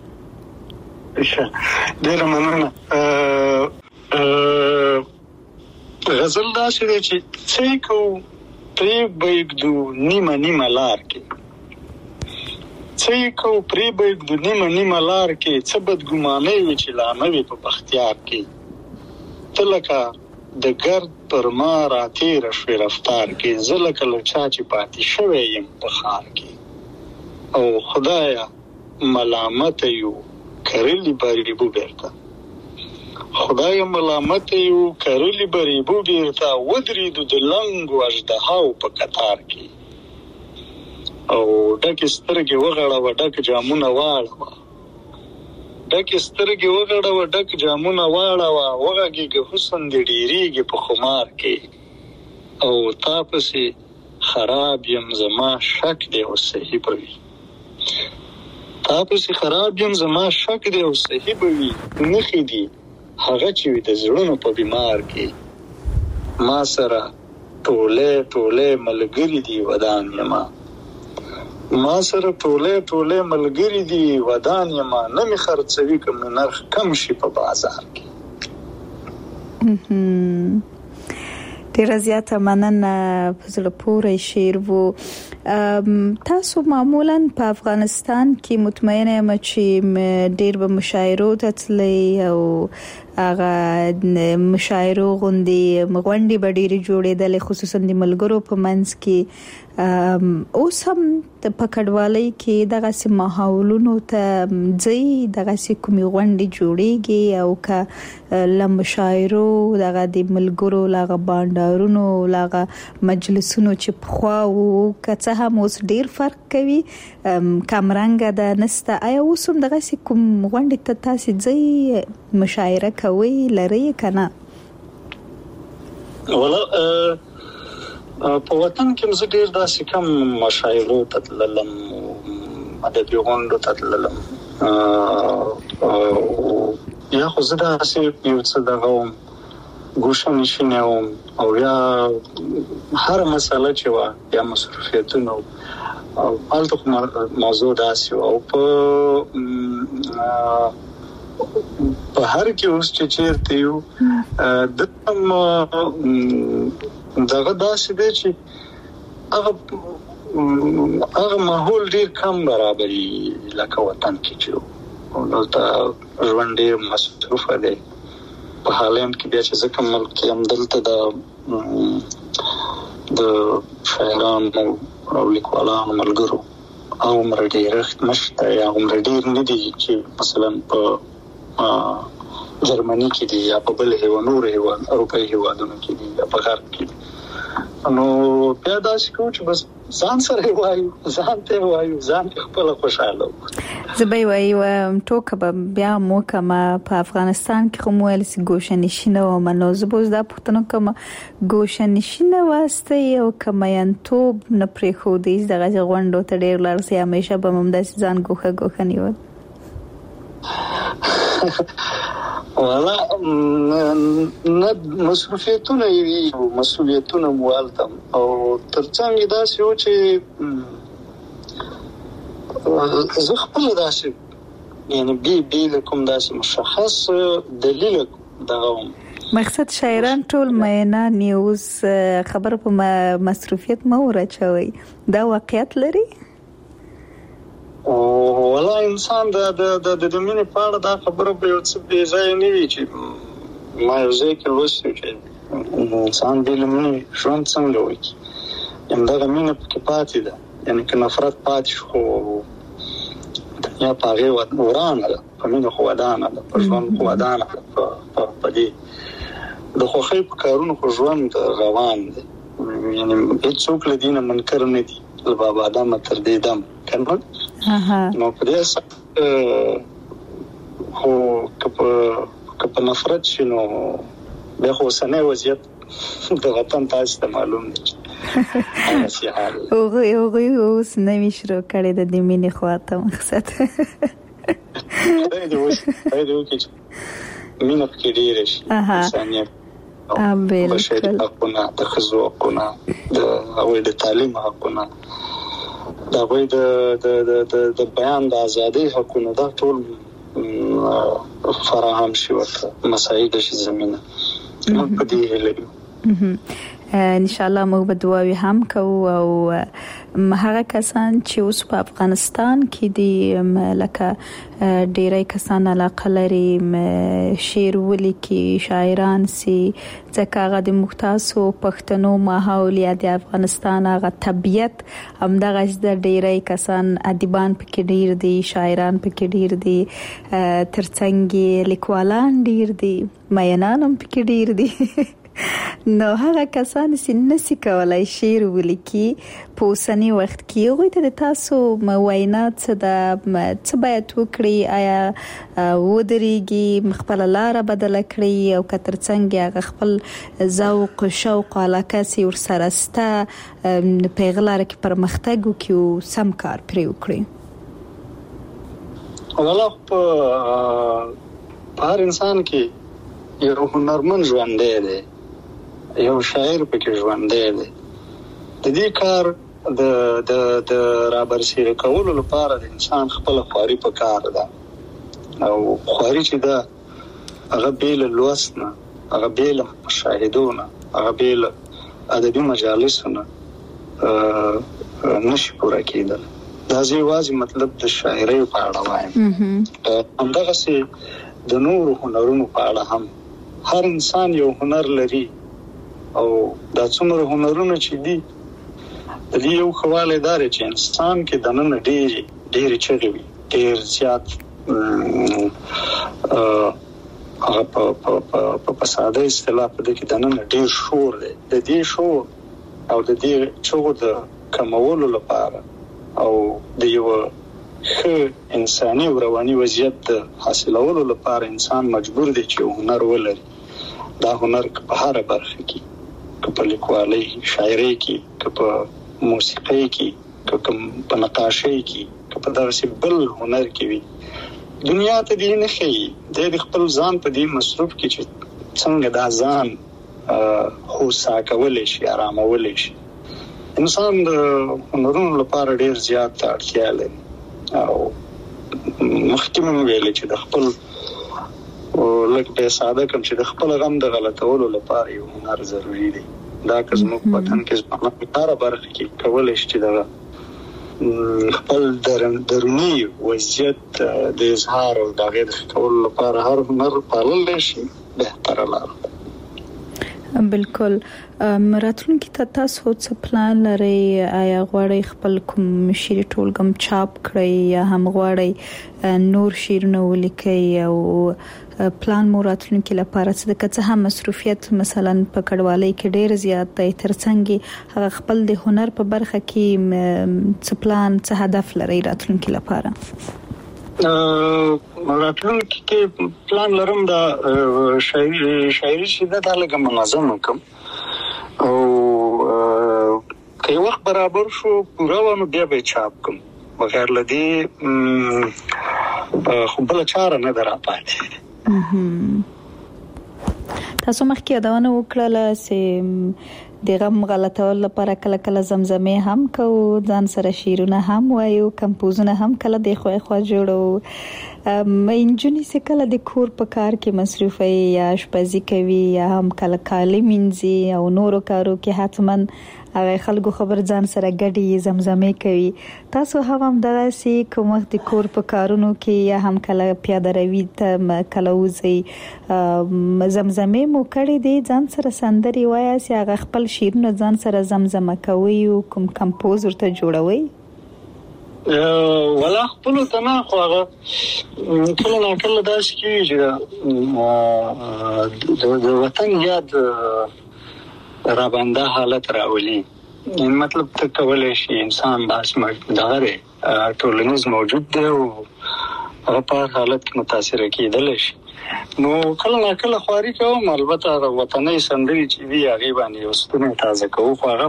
ډیر مننه غزل دا چې څه کو پری بېګدو نیمه لار کې څه کو پری به د نیمه لار کې څه بدګمانه وي چې لا نه وي په بختیار کې تلکه د ګرد پر ما راتیر شوي رفتار کې زلکه لچا چې پاتې شوی یم په خار کې او خدایا ملامت یو کرلی بریبو بیرته خدایا ملامت یو کرلی بریبو بیرته ودریدو د لنګو اژدهاو په قطار کې او ډک سترګې وغړوه ډک جامونه واړوه ډک سترګې وغړوه ډک جامونه واړوه وغږېږه حسن دې ډېرېږي په خمار کې او تا پسې خراب یم زما شک دی او صحیح به وي تا پسې خراب یم زما شک دی او صحیح به وي نښې دي هغه چې وي د زړونو په بیمار کې ما سره ټولې ملګري دي ودان یما ما سره ټوله ملګری دي ودان یما نه می خرڅوي کوم نرخ کم شي په بازار کې ډیر زیاته مننه فضل پورې شعر وو تاسو معمولا په افغانستان کې مطمئنه یم چې ډیر به مشاعرو ته تللی او هغه مشاعرو غونډې به ډېرې جوړېدلې خصوصا د ملګرو په منځ کې اوس هم د پکړوالۍ کې دغسې ماحولونو ته ځي دغسې کومې غونډې جوړېږي او که له مشاعرو دغه د ملګرو لغه بانډارونو لغه مجلسونو چې پخوا وو که څه هم اوس ډېر فرق کوي کمرنګه ده نسته آیا اوس هم دغسې کوم غونډې ته تاسې ځئ مشاعره کوي لري که نه ولا په وطن کې زه ډېر داسې کم مشاعرو ته تللم ادبي غونډو ته تللم یا خو زه داسې یو څه دغه وم ګوشه نشینه وم او یا هر مسله چې وه یا مصروفیتونه او هلته خو موضوع داسې وه او په هر کې اوس چې چیرته یو دغه داسې دی چې هغه ماحول ډېر کم برابري لکه وطن کې چې دلته ژوند ډېر مصروفه دی په هالند کې بیا چې زه کوم ملک کې هم دلته د شاعرانو او لیکوالانو ملګرو عمر ډېرښت نشته یا عمر ډېر نه دي چې مثلا په جرمني کې دي یا په بل نور اروپایي هېوادونو کې دي یا په غرب کې دي نو بیا داسې کوو چې بس ځان سره وایو ځان ته وایو ځان خپل خوشاله زه به وایم ټوکه به بیا مو کومه په افغانستان کې خو مو ویل سي ګوشه نشینه وم نو زه به اوس دا پوښتنه کوم ګوشه نشینه واسطه او کمیانتوب نه پرېښودئ دغه غونډو ته ډېر لاړسئ همیشه به هم داسې ځان ګوښه نیول والا نه مسؤلیتونه موالتم او ترڅنګ داسې و چې زه خپل داسې یعنی بیل کوم داسې مشخص دلیل دغه مقصد شاعران ټول مینان نیوز خبر په مصروفیت مو راچوي دا واقعیت لري ولا انسان د مینې په اړه دا خبره به یو څه بې ځایه نه وي چې ما یو ځای کې لوستي چې انسان بې له مینې ژوند څنګه وکړي همدغه مینه پکې پاتې ده یعنې که نفرت پاتې شو خو دنیا په هغې ورانه ده په مینه خو ودانه ده په ژوند خو ودانه ده په دې د خوښۍ په کارونو خو ژوند روان دی یعنې هېڅوک له دې نه منکر نه دي له بابا آدمه تر دې دم کنه نو په دې خو که په نفرت شي نو بیا خو اوسنی وضعیت د وطن تاسو ته معلوم دی هغوی اوس نوي شروع کړی د دې مینې خواته مقصد خدای دې وکړي چې مینه پکې ډېره شي انسانیت بشري حقونه د ښځو حقونه د هغوی د تعلیم حقونه د هغوی د بیان د ازادۍ حقونه دا ټول فراهم شي ورته مساعده شي زمینه په دې هیله ان شاء الله موږ به دعاوي هم کوو او هغه کسان چې اوس په افغانستان کې دي لکه ډیری کسان علاقه لري شعر ولیکي شاعران سي ځکه هغه د مختاسو پښتنو ماحول یا د افغانستان هغه طبيعت همدغه د ډیری کسان ادیبان پکې ډیر دي شاعران پکې ډیر دي ترڅنګ لیکوالان ډیر دي مینان هم پکې ډیر دي نو هغه کسان چې نسی کولای شعر ولیکي په اوسنی وخت کې هغوی ته د تاسو وینا څه باید وکړي آیا ودرېږي خپل لاره بدله کړي او کتر څنګه هغه خپل ذوق شوق علاقه سي ورسره ستا پیغلار کې پرمختګ وکړي او سم کار پرې وکړي والله په هر انسان کې یو هنرمند ژوند دی یو شاعر پکې ژوند دی د دې کار د رابرسېره کولو لپاره د انسان خپل خواري په کار ده او خواري چې ده هغه بیل لوستنه هغه بیل مشاهدونه هغه بیل ادبي مجالسونه نشي پوره کېدل دا ځکه مطلب د شاعرۍ په اړه وایم همدغه سي د نور هنرونو په اړه هم هر انسان یو هنر لري او دا څومره هنرونه چې دي د دې یو خواله دار چې انسان کې د نن ډېر چغوي ډېر زیات هغه په ساده اصطلاح په دې کې د نن ډېر شور دی د دې شور او د دې شور د کمولو لپاره او د یو ښه انساني او رواني وضعیت حاصلولو لپاره انسان مجبور دی چې هنر ولري دا هنر په هر برخه کې په لیکوالۍ شاعرۍ کې په موسیقۍ کې په نقاشۍ کې په دغه بل هنر کې وي دنیا ته دې نه خي د خپل ځان په دې مصروف کې چې څنګه دا ځان هوسا کولای شي آرامولای شي انسان د هنرونو لپاره ډیر زیات اړتیا لري او مخکې مې ویل چې د خپل لکه په ساده کوم چې د خپل غم د غلطولو لپاره یو هنر ضروری دی دا که زموږ وطن کې زموږ په برخه کې کولای شي چې دا خپل درونی وضعیت د اظهار او د غیر کولو لپاره هر هنر پالل شي بهتره لاره بالکل راتلونکي ته تاسو څه پلان لرئ آیا غواړئ خپل کوم شعر ټولګم چاپ کړئ یا هم غواړئ نور شعرونه ولیکئ او پلان مو راتلونکي لپاره څه د کڅه هم مصروفیت مثلا په کډوالۍ کې ډیر زیات دی ترڅنګ هغه خپل د هنر په برخه کې څه پلان څه هدف لرئ راتلونکي لپاره راتلونکي کې پلان لرم دا شاعري چې دا لږه منظم کوم او که وخت برابر شو پورا ونه بیا به چاپ کوم بغیر لدی خو بل چاره نه درapاتې تاسو مخکې یادونه وکړه چې د غم غلطول لپاره کله کله زمزمه هم کو ځان سره شیرونه هم وایو کمپوزونه هم کله د خو جوړو مینجونی سه کله د کور په کار کې مصروف یا شپزي کوي یا هم کله کالي منځي او نورو کارو کې حتمن هغه خلکو خبر ځان سره ګډي زمزمه کوي تاسو هم دغه سي کوم د کور په کارونو کې یا هم کله پیاده روي ته کله وځي زمزمه مو کړی دي ځان سره سندري وایي چې هغه خپل شیرونه ځان سره زمزمه کوي او کوم کمپوز ورته جوړوي ولا خپل ته نه خو هغه کله نه کله داس کیږي د وطن یاد را باندې حالت راولي مطلب ته کولای شي انسان باسمه دغه ټولنیز موجود دی او هغه په حالت کې متاثر کېدل شي نو کله نه کله خواري کوم البته د وطني سندري چې وی هغه باندې وستونه تازه کوو خو هغه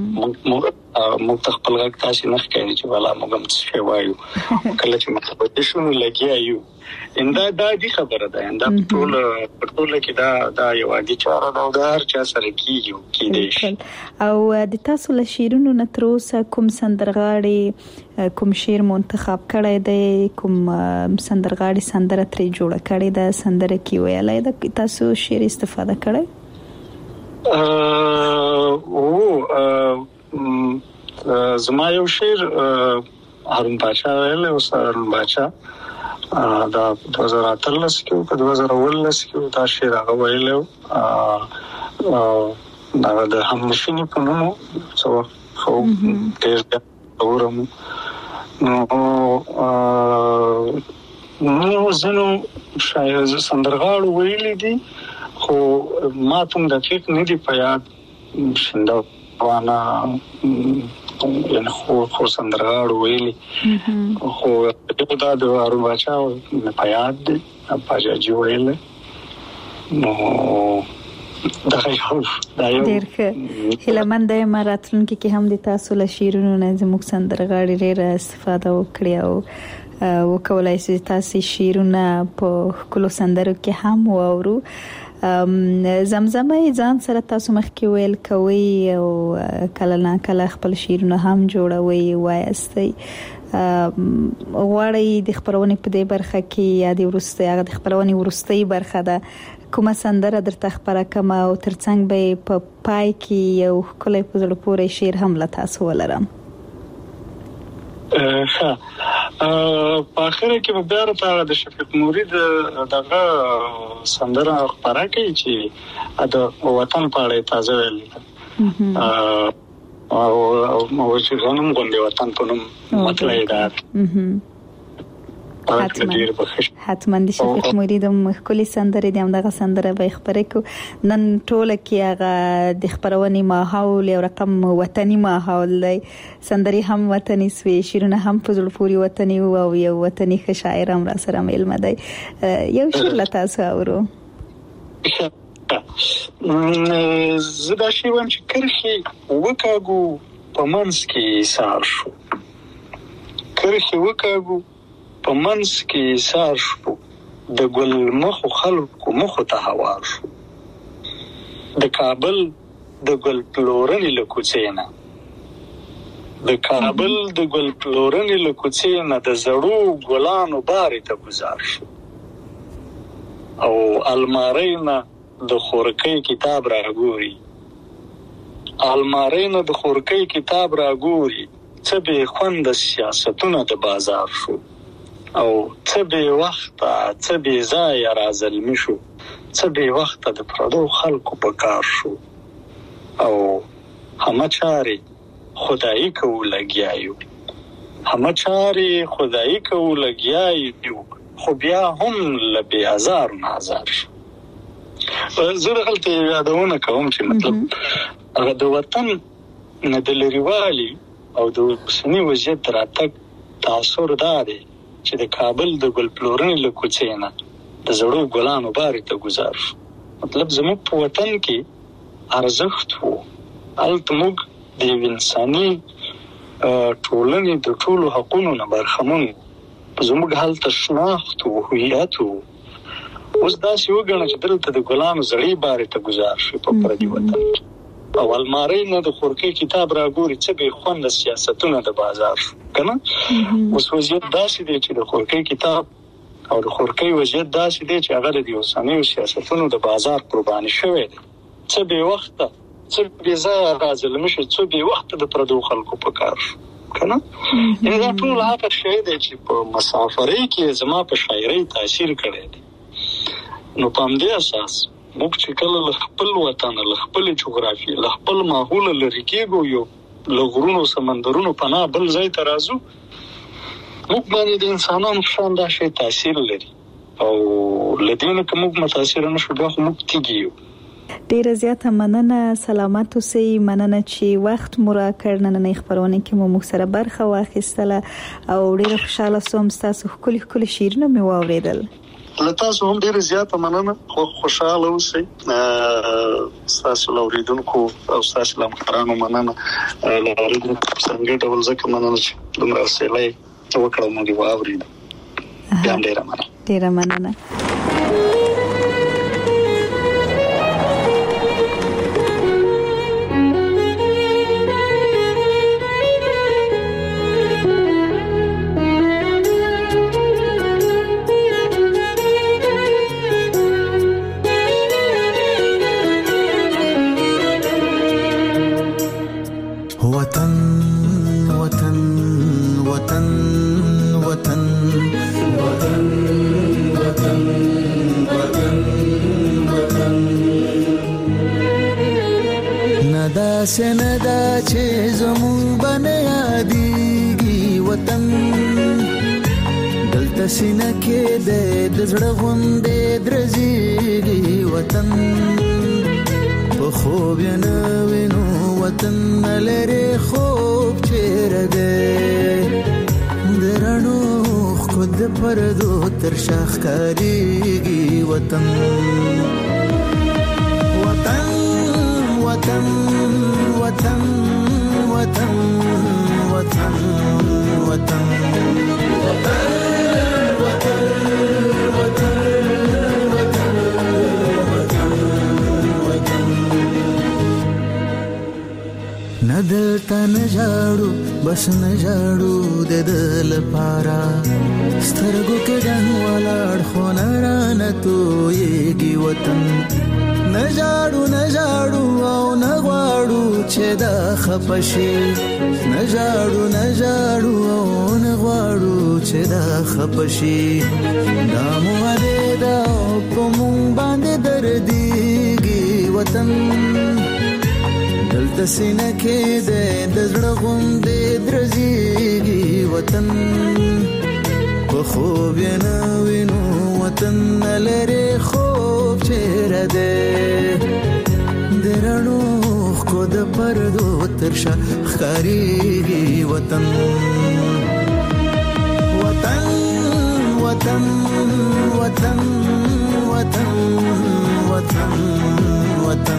مختص غږ تاسو نه کوي چې والا موږ هم څه وایو کله چې مخبط شو لګیایو انده دا دي خبره ده انده ټول کې دا یو عادي چاره ده او دا هر چا سره کیږي او د تاسو له شیرونو نه تر اوسه کوم سندرغاړي کوم شعر منتخب کړی دی کوم سندرغاړي سندره ترې جوړه کړې ده سندره کی ویلای ده تاسو شعر استفاده کړئ زما یو شعر هارون پاچا ویل او هارون پاچا دا 2013 کې او 2019 کې دا شعر هغه ویل او دا د همنشینی په نوم څو خو ډېر اورم نو زنو شاید سندرغاړو ویلي دي خو ما ته دقیق نه دی په یاد شنده وانا یعنی خو سندرغاړو ویلي خو دا د هارون پاچا په یاد دی پاچاجي ویل نو دا یو ډېر ښه هیلهمند یم راتلونکي کې هم د تاسو له شعرونو نه زموږ سندرغاړي ډېره استفاده وکړي او وکولای شي تاسو شعرونه په کلو سندرو کې هم واورو. زمزمه ځان سره تاسو مخکې ویل کوي او کله نه کله خپل شعرونه هم جوړوي وایستي غواړي د خبرونې په دې برخه کې یا د ورستي هغه د خبرونې ورستي برخه ده کومه سندره درته خبره کما او ترڅنګ به په پای کې یو کله په زړه پورې شعر هم لا تاسو ولرم. ها په اخر کې به بیا راته د شفیق نوري دغه سندره خبره کوي چې د وطن په اړه تازه ویل او چې غنم غونډه وطن په نوم مطلب دا حتما د شفیق نوري د مخکلي سندره د همدغه سندره به خبرې کو نن ټوله کې هغه د خبرونې ماحول او رقم وطني ماحول دی سندري هم وطني سوي شیرونه هم فضل پوری وطني او یو وطني شاعر هم را سره مل مدای یو شعر لته اورو زدا شی وم چې کرخي وکاګو پمنس کې سار شو کرخي وکاګو پمنس کې سار شو د ګل مخو خلکو مخو ته هوار شو د کابل د ګل پلورنې له کوڅې د کابل د ګل پلورنې له کوڅې نه د زړو ګلانو بارې ته گزار شو او المارینا د خورکۍ کتاب راګوري المارینا د خورکۍ کتاب راګوري څه به خوند سیاستونه د بازار شو او څه به وخت څه به ځای راځلمی شو څه به وخت د پردو خلکو په کار شو او همه چاري خدای کو لګیایو همه چاري خدای کو لګیایو خو بیا هم لبي هزار نازار شو. زه غلطه یادونه کوم چې مطلب هغه د وطن نه د لريوالي او د سنی وضعیت راتګ تاثیر داري چې د کابل د ګل پلورنې له کوڅې نه د زړو ګلانو بارې ته گزار شو مطلب زموږ په وطن کې ارزښت وو البته موږ د انساني ټولنې د ټولو حقوقو نه برخمن زموږ حالت شناخت او هویت اوس دا سی وګڼه چې دلته د ګلانو زړې بارې ته گزار شو په پردي وطن او الماری نه د خورکۍ کتاب راګوري چې به خوند سیاستونه د بازار شو کنه اوس وضعیت داسې دی چې د خورکۍ کتاب او د خورکۍ وضعیت داسې دی چې هغه د اوسنیو سیاستونو د بازار قرباني شوی دی چې به وخت چې به ځای راځلم شي چې به وخت د پردو خلکو په کار شو کنه دا ټول هغه شی دی چې په مسافرۍ کې زما په شاعرۍ تاثیر کړی دی نو په دې اساس موږ چې کله خپل وطن له خپل جغرافي له خپل ماحول لري کېږو یو لغرونو سمندرونو پناه بل ځای ته راځو موږ باندې د انسانانو شان دا شی تاثیر لري او لدینه کوم متاثر نشو بیا موږ تیګیو. ډیره زیاته مننه سلامت اوسئ مننه چې وخت مورا کړنه نه خبرونه کې مو سره برخه واخیستله او ډیره خوشاله سوم تاسو خپل شعرونه مې واوریدل تاسو هم ډیره زیاته مننه خوشاله اوسئ تاسو لوریدونکو او تاسو لمخرانو مننه لوریدونکو څنګه ډول ځکه مننه چې دومره سیلای وکړم موږ واوریدل ډیره مننه وطن وطن وطن وطن وطن وطن ندا سندا چې زمون بنه یادېږي وطن دلته سینه کې د زړه غوندې درزېږي وطن په خوب یې نه وینو وطن لري خوب چیرې ده د رڼو خود پردو تر شاخ کاریږي وطن وطن وطن وطن وطن وطن وطن ندلتا نجاړو بس نجاړو د دل پارا سترګو کې ډن ولاړ خو نرانه تويږي وطن نجاړو نجاړو او نغواړو چې دا خپشي نجاړو نجاړو او نغواړو چې دا خپشي دا مو دې دا کوم باندې درديږي وطن دلته سینه کې د زړه غوندې درزېږي وطن په خوب یې نه وینو وطن لري خوب چیرې ده د رڼو خو د پردو تر شا ښکارېږي وطن وطن وطن وطن وطن وطن وطن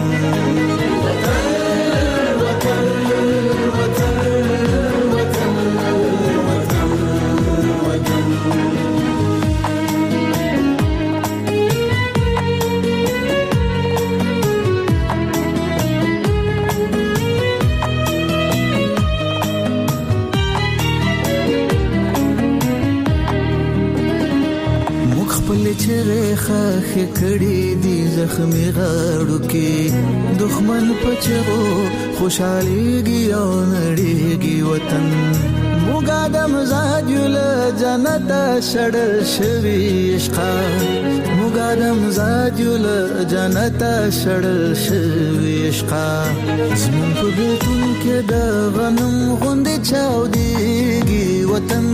خاخ کړي دي زخمي غاړو کې دښمن پچو خوشاليږي او نړيږي وطن موږ د مزاج له جنت شړل شوي عشق موږ د مزاج له جنت شړل شوي عشق زمون په بیتون کې د غنم غوندې چاوديږي وطن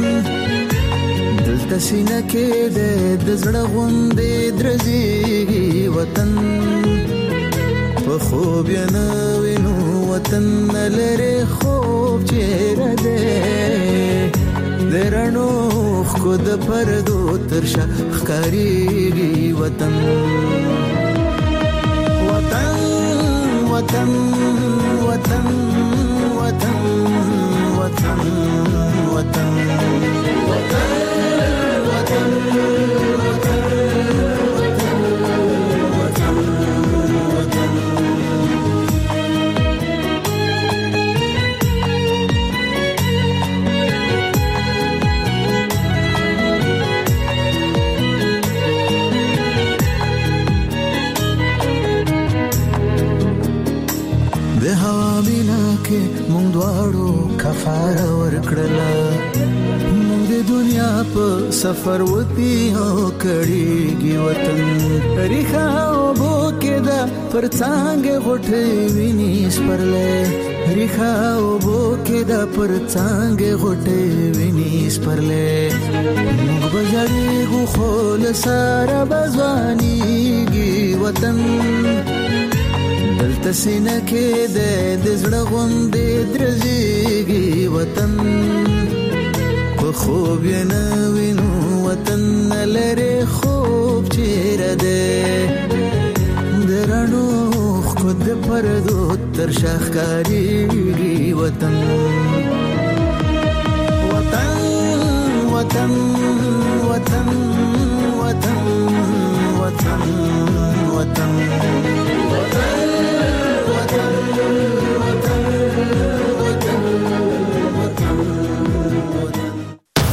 دلته سینه کې د زړه غوندې درزېږي وطن په خوب یې نه وینو وطن لري خوب چیرې ده د رڼو خو د پردو تر شا ښکارېږي وطن وطن وطن وطن وطن وطن وطن د هوا مینا کې مونږ دواړو کفاره ورکړله مونږ د دنیا په سفر وتی او کړيږي وطن ریخه او بو کې دا پر څنګه غټي ویني سپرلې ریخه او بو کې دا پر څنګه غټي ویني سپرلې مونږ بجړېږو خو له سره بزوانيږي وطن دلته سینه کې د زړه غوندې درزېږي وطن په خوب یې نه وینو وطن لري خوب چیرې ده د رڼو خو د پردو تر شا ښکارېږي وطن